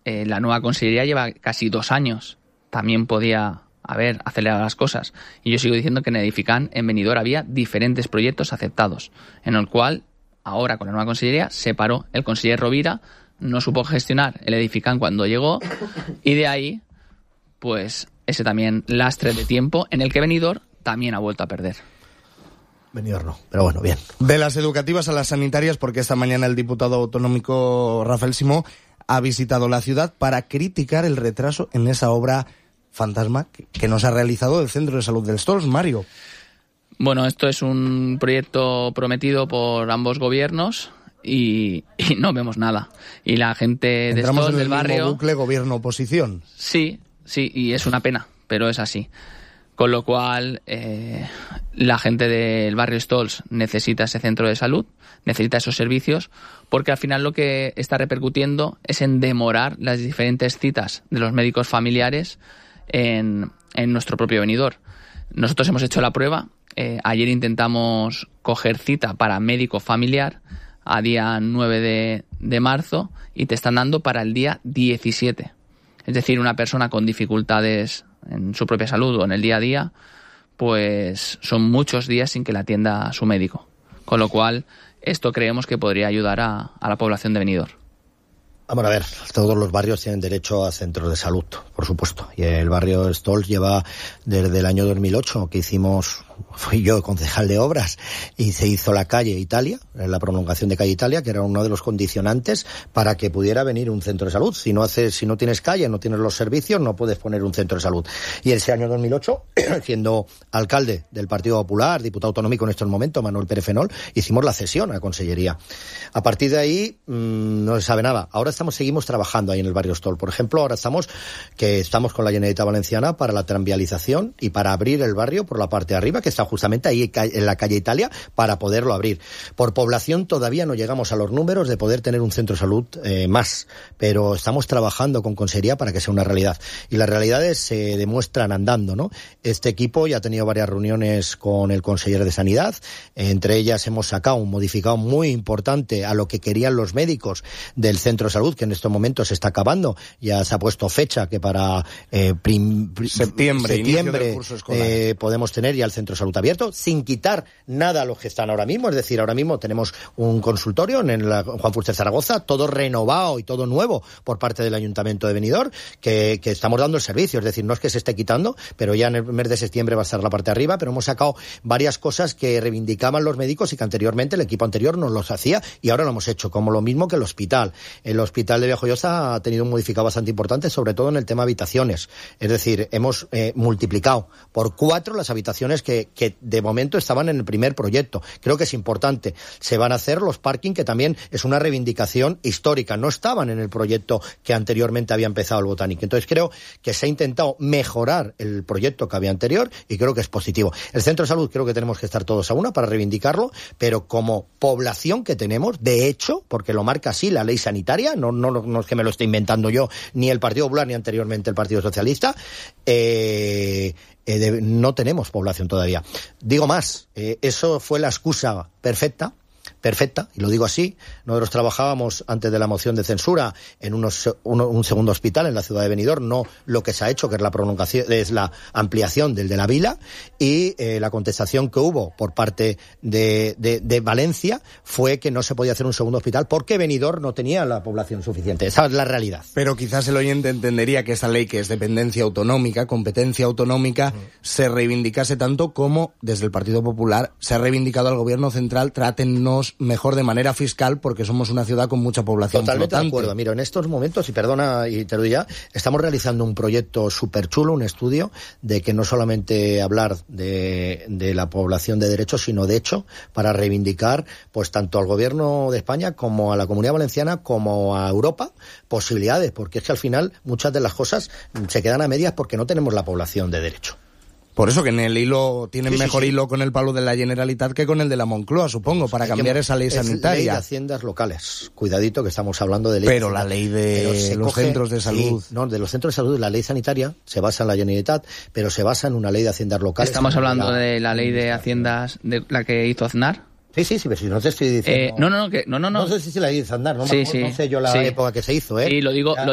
la nueva consellería lleva casi 2 años. También podía haber acelerado las cosas. Y yo sigo diciendo que en Edifican, en Benidorm, había diferentes proyectos aceptados, en el cual, ahora con la nueva consellería, se paró. El conseller Rovira no supo gestionar el Edifican cuando llegó, y de ahí, pues, ese también lastre de tiempo en el que Benidorm también ha vuelto a perder. Benidorm no, pero bueno, bien. De las educativas a las sanitarias, porque esta mañana el diputado autonómico Rafael Simó ha visitado la ciudad para criticar el retraso en esa obra fantasma que nos ha realizado el Centro de Salud del Stols, Mario. Bueno, esto es un proyecto prometido por ambos gobiernos y no vemos nada. Y la gente de Stols, del barrio... Mismo bucle gobierno-oposición. Sí, y es una pena, pero es así. Con lo cual, la gente del barrio Stols necesita ese centro de salud, necesita esos servicios, porque al final lo que está repercutiendo es en demorar las diferentes citas de los médicos familiares en nuestro propio Benidorm. Nosotros hemos hecho la prueba. Ayer intentamos coger cita para médico familiar a día 9 de marzo y te están dando para el día 17. Es decir, una persona con dificultades en su propia salud o en el día a día, pues son muchos días sin que la atienda su médico. Con lo cual, esto creemos que podría ayudar a la población de Benidorm. Vamos a ver, todos los barrios tienen derecho a centros de salud, por supuesto. Y el barrio Stols lleva desde el año 2008, que fui yo concejal de obras, y se hizo la calle Italia, la prolongación de calle Italia, que era uno de los condicionantes para que pudiera venir un centro de salud. Si no tienes calle, no tienes los servicios, no puedes poner un centro de salud. Y ese año 2008, siendo alcalde del Partido Popular, diputado autonómico en estos momentos, Manuel Pérez Fenol, hicimos la cesión a la consellería. A partir de ahí, no se sabe nada. Ahora seguimos trabajando ahí en el barrio Stols. Por ejemplo, ahora estamos con la Generalitat Valenciana para la tranvialización y para abrir el barrio por la parte de arriba, que está justamente ahí en la calle Italia, para poderlo abrir. Por población todavía no llegamos a los números de poder tener un centro de salud más, pero estamos trabajando con consellería para que sea una realidad. Y las realidades se demuestran andando, ¿no? Este equipo ya ha tenido varias reuniones con el consejero de Sanidad. Entre ellas hemos sacado un modificado muy importante a lo que querían los médicos del centro de salud, que en estos momentos se está acabando. Ya se ha puesto fecha que para septiembre podemos tener ya el centro de salud abierto, sin quitar nada a los que están ahora mismo. Es decir, ahora mismo tenemos un consultorio en la Juan Fuster Zaragoza, todo renovado y todo nuevo por parte del Ayuntamiento de Benidorm, que estamos dando el servicio. Es decir, no es que se esté quitando, pero ya en el mes de septiembre va a estar la parte de arriba, pero hemos sacado varias cosas que reivindicaban los médicos y que anteriormente el equipo anterior no los hacía, y ahora lo hemos hecho, como lo mismo que el hospital. El hospital de Villajoyosa ha tenido un modificado bastante importante, sobre todo en el tema habitaciones. Es decir, hemos multiplicado por 4 las habitaciones que de momento estaban en el primer proyecto. Creo que es importante. Se van a hacer los parking, que también es una reivindicación histórica. No estaban en el proyecto que anteriormente había empezado el Botánico. Entonces creo que se ha intentado mejorar el proyecto que había anterior y creo que es positivo. El centro de salud creo que tenemos que estar todos a una para reivindicarlo, pero como población que tenemos, de hecho, porque lo marca así la ley sanitaria, no es que me lo esté inventando yo, ni el Partido Popular ni anteriormente el Partido Socialista, no tenemos población todavía. Digo más, eso fue la excusa perfecta, y lo digo así. Nosotros trabajábamos antes de la moción de censura en un segundo hospital en la ciudad de Benidorm, no lo que se ha hecho, que es la prolongación, es la ampliación del de la Vila, y la contestación que hubo por parte de Valencia fue que no se podía hacer un segundo hospital porque Benidorm no tenía la población suficiente. Esa es la realidad. Pero quizás el oyente entendería que esa ley, que es dependencia autonómica, competencia autonómica, se reivindicase tanto como desde el Partido Popular se ha reivindicado al gobierno central: trátennos mejor de manera fiscal porque somos una ciudad con mucha población flotante. Totalmente de acuerdo. Mira, en estos momentos, y perdona y te lo digo ya, estamos realizando un proyecto súper chulo, un estudio de que no solamente hablar de la población de derecho, sino de hecho, para reivindicar pues tanto al gobierno de España como a la Comunidad Valenciana como a Europa posibilidades, porque es que al final muchas de las cosas se quedan a medias porque no tenemos la población de derecho. Por eso que en el hilo tienen mejor hilo con el palo de la Generalitat que con el de la Moncloa, supongo, para cambiar esa ley sanitaria. Ley de haciendas locales. Cuidadito que estamos hablando de ley. Pero la ley de los centros de salud. Sí, no, de los centros de salud, la ley sanitaria se basa en la Generalitat, pero se basa en una ley de haciendas locales. Estamos hablando de la ley de haciendas, de la que hizo Aznar. Sí, pero si no te estoy diciendo... No. No sé si la ley de Aznar, no sí. sé yo la época que se hizo, Sí, lo digo